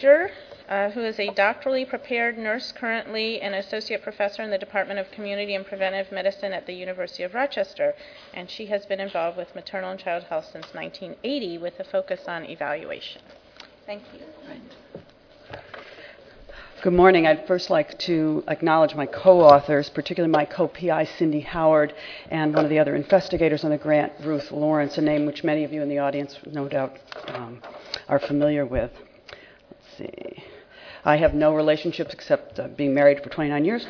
who is a doctorally prepared nurse currently and associate professor in the Department of Community and Preventive Medicine at the University of Rochester. And she has been involved with maternal and child health since 1980 with a focus on evaluation. Thank you. Good morning. I'd first like to acknowledge my co-authors, particularly my co-PI, Cindy Howard, and one of the other investigators on the grant, Ruth Lawrence, a name which many of you in the audience no doubt are familiar with. Let's see. I have no relationships except being married for 29 years.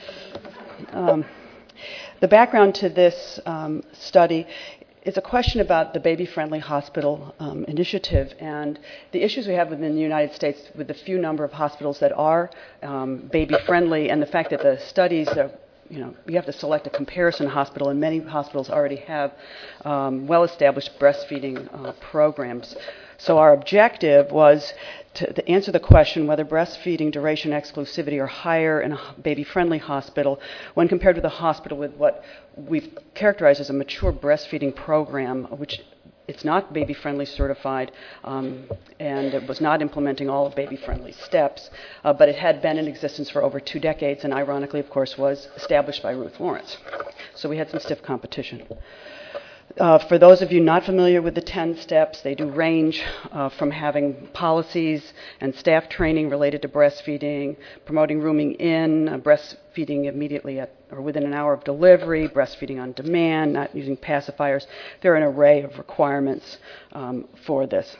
The background to this study is a question about the baby-friendly hospital initiative and the issues we have within the United States with the few number of hospitals that are baby-friendly, and the fact that the studies are, you have to select a comparison hospital, and many hospitals already have well-established breastfeeding programs. So our objective was to answer the question whether breastfeeding duration exclusivity are higher in a baby-friendly hospital when compared with a hospital with what we've characterized as a mature breastfeeding program, which it's not baby-friendly certified, and it was not implementing all of baby-friendly steps, but it had been in existence for over 2 decades, and ironically, of course, was established by Ruth Lawrence. So we had some stiff competition. For those of you not familiar with the 10 steps, they do range from having policies and staff training related to breastfeeding, promoting rooming in, breastfeeding immediately or within an hour of delivery, breastfeeding on demand, not using pacifiers. There are an array of requirements for this.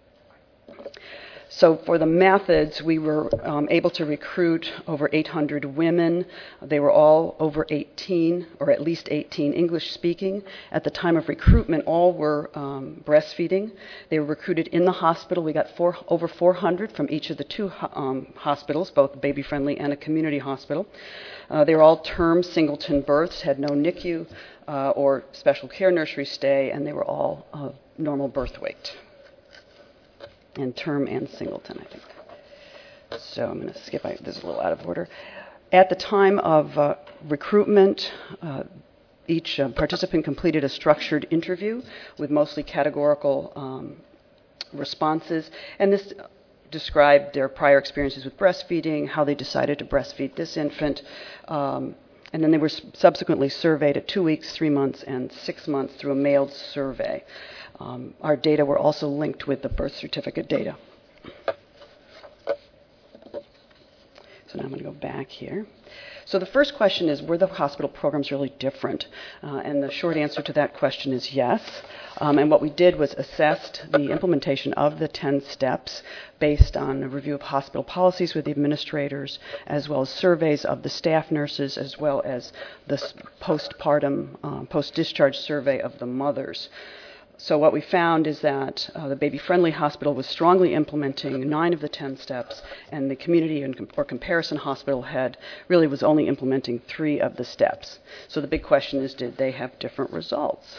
So for the methods, we were able to recruit over 800 women. They were all over 18, or at least 18, English speaking. At the time of recruitment, all were breastfeeding. They were recruited in the hospital. We got over 400 from each of the 2 hospitals, both baby-friendly and a community hospital. They were all term singleton births, had no NICU or special care nursery stay, and they were all of normal birth weight. And term and singleton, I think. So I'm going to skip. This is a little out of order. At the time of recruitment, each participant completed a structured interview with mostly categorical responses, and this described their prior experiences with breastfeeding, how they decided to breastfeed this infant, and then they were subsequently surveyed at 2 weeks, 3 months, and 6 months through a mailed survey. Our data were also linked with the birth certificate data. So now I'm going to go back here. So the first question is, were the hospital programs really different? And the short answer to that question is yes. And what we did was assessed the implementation of the 10 steps based on a review of hospital policies with the administrators, as well as surveys of the staff nurses, as well as the postpartum, post-discharge survey of the mothers. So what we found is that the baby-friendly hospital was strongly implementing 9 of the 10 steps, and the community or comparison hospital really was only implementing 3 of the steps. So the big question is, did they have different results?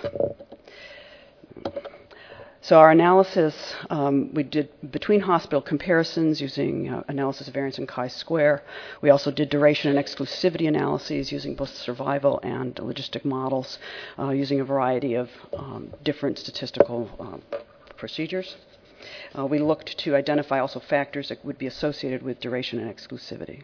So our analysis, we did between hospital comparisons using analysis of variance and chi-square. We also did duration and exclusivity analyses using both survival and logistic models, using a variety of different statistical procedures. We looked to identify also factors that would be associated with duration and exclusivity.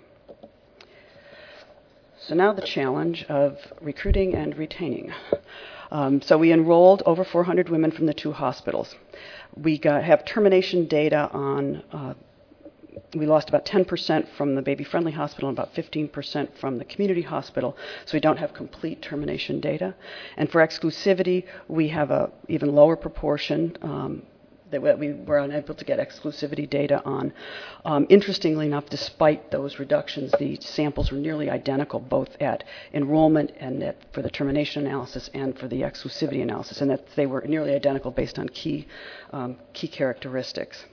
So now the challenge of recruiting and retaining. So we enrolled over 400 women from the 2 hospitals. We have termination data on, we lost about 10% from the baby-friendly hospital and about 15% from the community hospital, so we don't have complete termination data. And for exclusivity, we have an even lower proportion that we were unable to get exclusivity data on. Interestingly enough, despite those reductions, the samples were nearly identical, both at enrollment and for the termination analysis and for the exclusivity analysis, and that they were nearly identical based on key characteristics.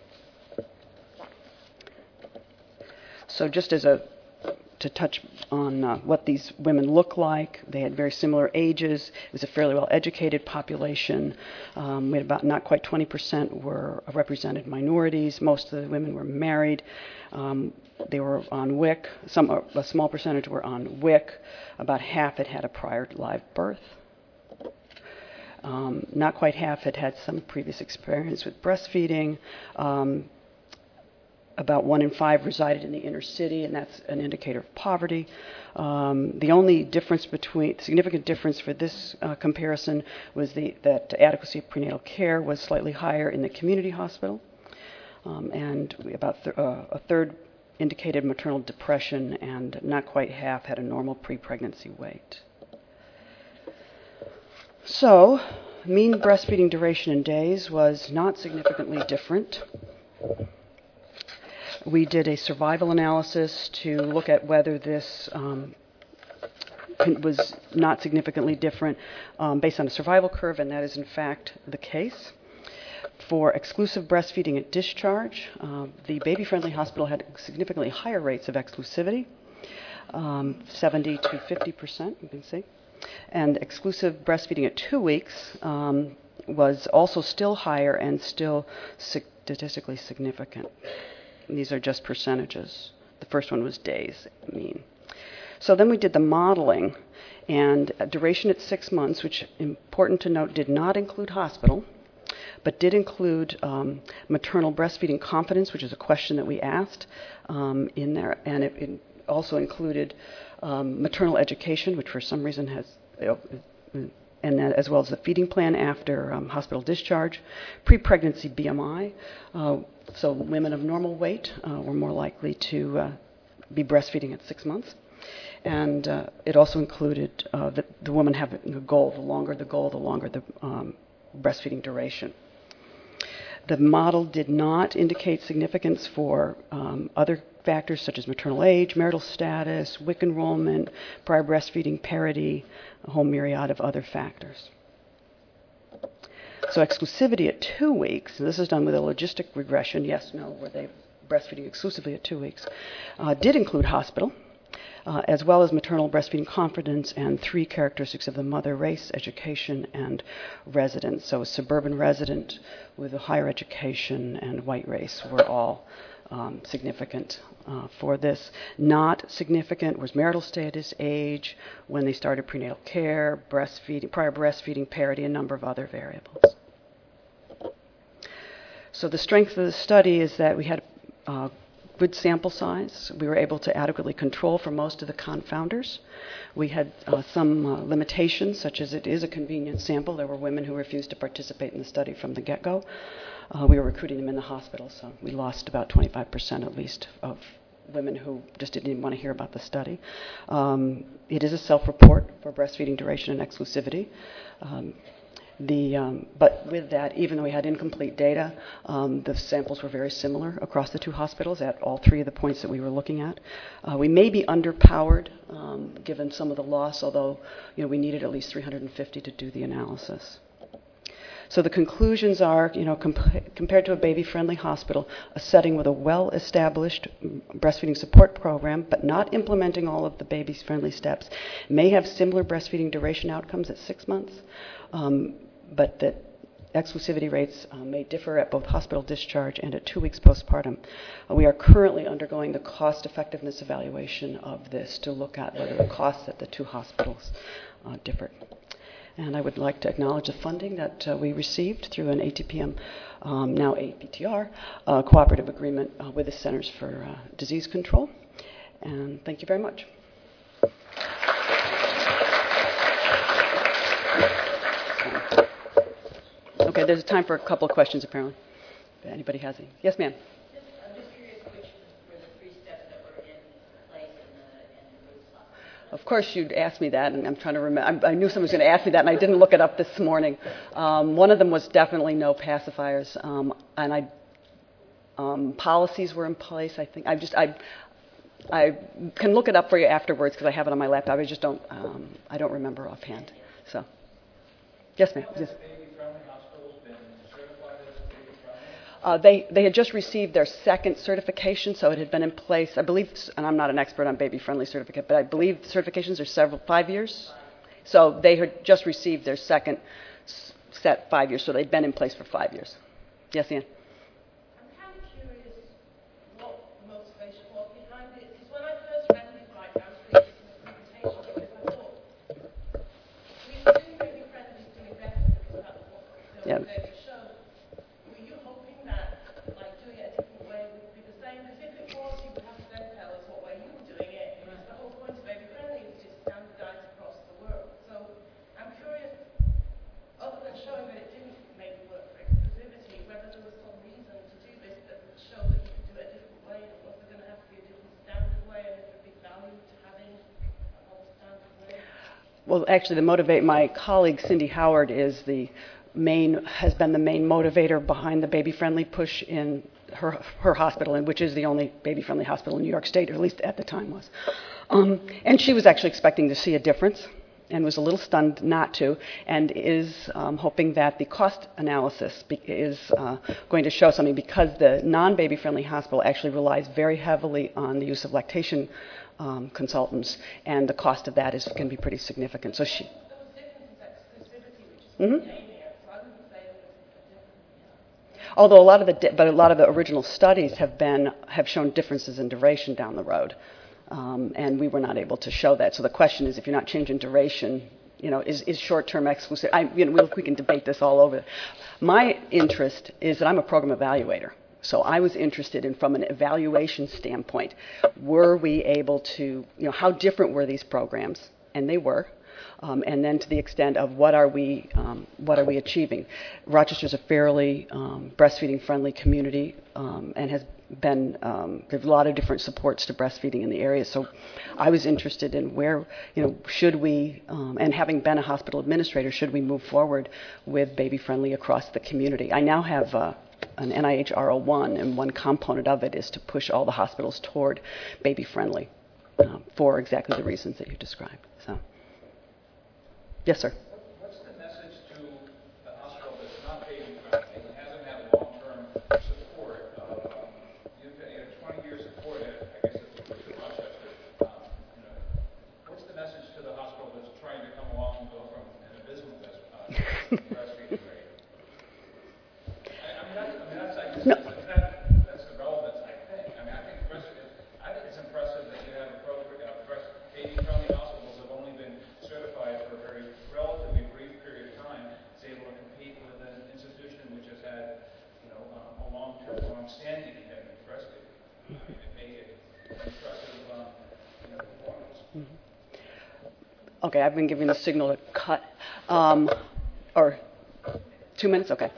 So just to touch on what these women look like. They had very similar ages. It was a fairly well-educated population. We had about not quite 20% were represented minorities. Most of the women were married. They were on WIC. A small percentage were on WIC. About half had a prior live birth. Not quite half had some previous experience with breastfeeding. about 1 in 5 resided in the inner city, and that's an indicator of poverty. The only significant difference for this comparison was that adequacy of prenatal care was slightly higher in the community hospital, and about a third indicated maternal depression, and not quite half had a normal pre-pregnancy weight. So, mean breastfeeding duration in days was not significantly different. We did a survival analysis to look at whether this was not significantly different based on a survival curve, and that is in fact the case. For exclusive breastfeeding at discharge, the baby-friendly hospital had significantly higher rates of exclusivity, 70 to 50%, you can see. And exclusive breastfeeding at 2 weeks was also still higher and still statistically significant. These are just percentages. The first one was days mean. So then we did the modeling, and duration at 6 months, which, important to note, did not include hospital, but did include maternal breastfeeding confidence, which is a question that we asked in there, and it also included maternal education, which for some reason has, and that, as well as the feeding plan after hospital discharge, pre-pregnancy BMI. So women of normal weight were more likely to be breastfeeding at 6 months. And it also included that the woman having a goal. The longer the goal, the longer the breastfeeding duration. The model did not indicate significance for other factors such as maternal age, marital status, WIC enrollment, prior breastfeeding parity, a whole myriad of other factors. So exclusivity at 2 weeks, and this is done with a logistic regression, yes, no, were they breastfeeding exclusively at 2 weeks, did include hospital, as well as maternal breastfeeding confidence and 3 characteristics of the mother: race, education, and residence. So a suburban resident with a higher education and white race were all significant for this. Not significant was marital status, age, when they started prenatal care, breastfeeding, prior breastfeeding parity, a number of other variables. So the strength of the study is that we had good sample size. We were able to adequately control for most of the confounders. We had some limitations, such as it is a convenient sample. There were women who refused to participate in the study from the get-go. We were recruiting them in the hospital, so we lost about 25% at least of women who just didn't even want to hear about the study. It is a self-report for breastfeeding duration and exclusivity. But with that, even though we had incomplete data, the samples were very similar across the 2 hospitals at all 3 of the points that we were looking at. We may be underpowered given some of the loss, although we needed at least 350 to do the analysis. So the conclusions are, compared to a baby-friendly hospital, a setting with a well-established breastfeeding support program, but not implementing all of the baby-friendly steps, may have similar breastfeeding duration outcomes at 6 months, but that exclusivity rates may differ at both hospital discharge and at 2 weeks postpartum. We are currently undergoing the cost-effectiveness evaluation of this to look at whether the costs at the 2 hospitals differed. And I would like to acknowledge the funding that we received through an ATPM, now APTR, cooperative agreement with the Centers for Disease Control. And thank you very much. Okay, there's time for a couple of questions, apparently. If anybody has any. Yes, ma'am. I'm just curious which were the 3 steps that were in place in the Roots Hospital. Of course, you'd ask me that, and I'm trying to remember. I knew someone was going to ask me that, and I didn't look it up this morning. One of them was definitely no pacifiers, and policies were in place. I think I can look it up for you afterwards because I have it on my laptop. I just don't. I don't remember offhand. So, yes, ma'am. Yes. They had just received their 2nd certification, so it had been in place, I believe, and I'm not an expert on baby-friendly certificate, but I believe certifications are 5 years. So they had just received their 2nd set 5 years, so they'd been in place for 5 years. Yes, Ann? I'm kind of curious what the motivation was behind it, because when I first read this, I was reading the presentation because I thought, we assume baby-friendly is doing better because that's what the survey showed. Were you hoping that, like, doing it a different way would be the same? Because Well, actually, my colleague Cindy Howard has been the main motivator behind the baby-friendly push in her hospital, and which is the only baby-friendly hospital in New York State, or at least at the time was. And she was actually expecting to see a difference, and was a little stunned not to, and is hoping that the cost analysis is going to show something, because the non-baby-friendly hospital actually relies very heavily on the use of lactation consultants, and the cost of that can be pretty significant. So she. Mm-hmm. Although a lot of the original studies have shown differences in duration down the road, and we were not able to show that. So the question is, if you're not changing duration, is short-term exclusive? We can debate this all over. My interest is that I'm a program evaluator. So I was interested in, from an evaluation standpoint, were we able to, how different were these programs? And they were. And then to the extent of what are we achieving? Rochester's a fairly breastfeeding-friendly community, and has been there's a lot of different supports to breastfeeding in the area. So I was interested in where should we, and having been a hospital administrator, should we move forward with baby-friendly across the community? I now have an NIH R01, and one component of it is to push all the hospitals toward baby-friendly for exactly the reasons that you described. So. Yes, sir. What's the message to the hospital that's not baby-friendly and hasn't had long-term support? You've had 20 years support, I guess it's Rochester. What's the message to the hospital that's trying to come along and go from an abysmal breastfeeding rate? That's the relevance, I think. I think it's impressive that you have a program, baby-friendly hospitals have only been certified for a very relatively brief period of time, is able to compete with an institution which has had, a long-standing commitment to breastfeeding and make it impressive performance. Mm-hmm. Okay, I've been giving the signal to cut, or 2 minutes. Okay.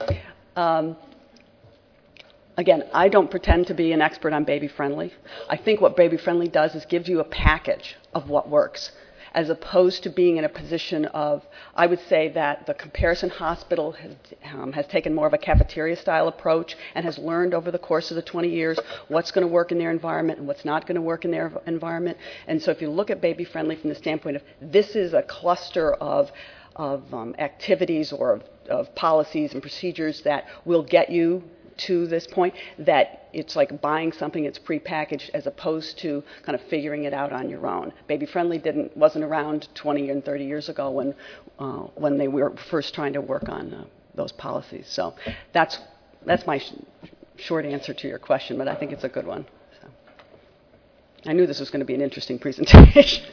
Again, I don't pretend to be an expert on baby-friendly. I think what baby-friendly does is gives you a package of what works, as opposed to being in a position of, I would say that the comparison hospital has taken more of a cafeteria-style approach and has learned over the course of the 20 years what's going to work in their environment and what's not going to work in their environment. And so if you look at baby-friendly from the standpoint of, this is a cluster of activities or of policies and procedures that will get you to this point, that it's like buying something that's prepackaged as opposed to kind of figuring it out on your own. Baby-friendly wasn't around 20 and 30 years ago when they were first trying to work on those policies. So that's my short answer to your question, but I think it's a good one. So. I knew this was going to be an interesting presentation.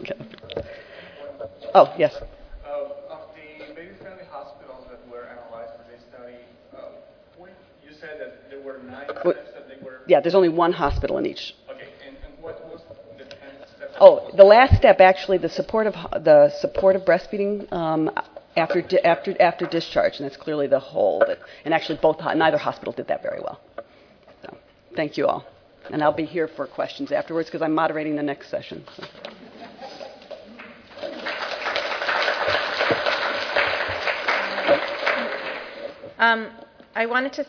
Oh, yes. Of the baby-friendly hospitals that were analyzed for this study, you said that there were 9 steps that they were... Yeah, there's only one hospital in each. Okay, and what was the 10th step? Oh, the last step, actually, the support of breastfeeding after discharge, and that's clearly the whole. And actually, neither hospital did that very well. So, thank you all, and I'll be here for questions afterwards because I'm moderating the next session. So. I wanted to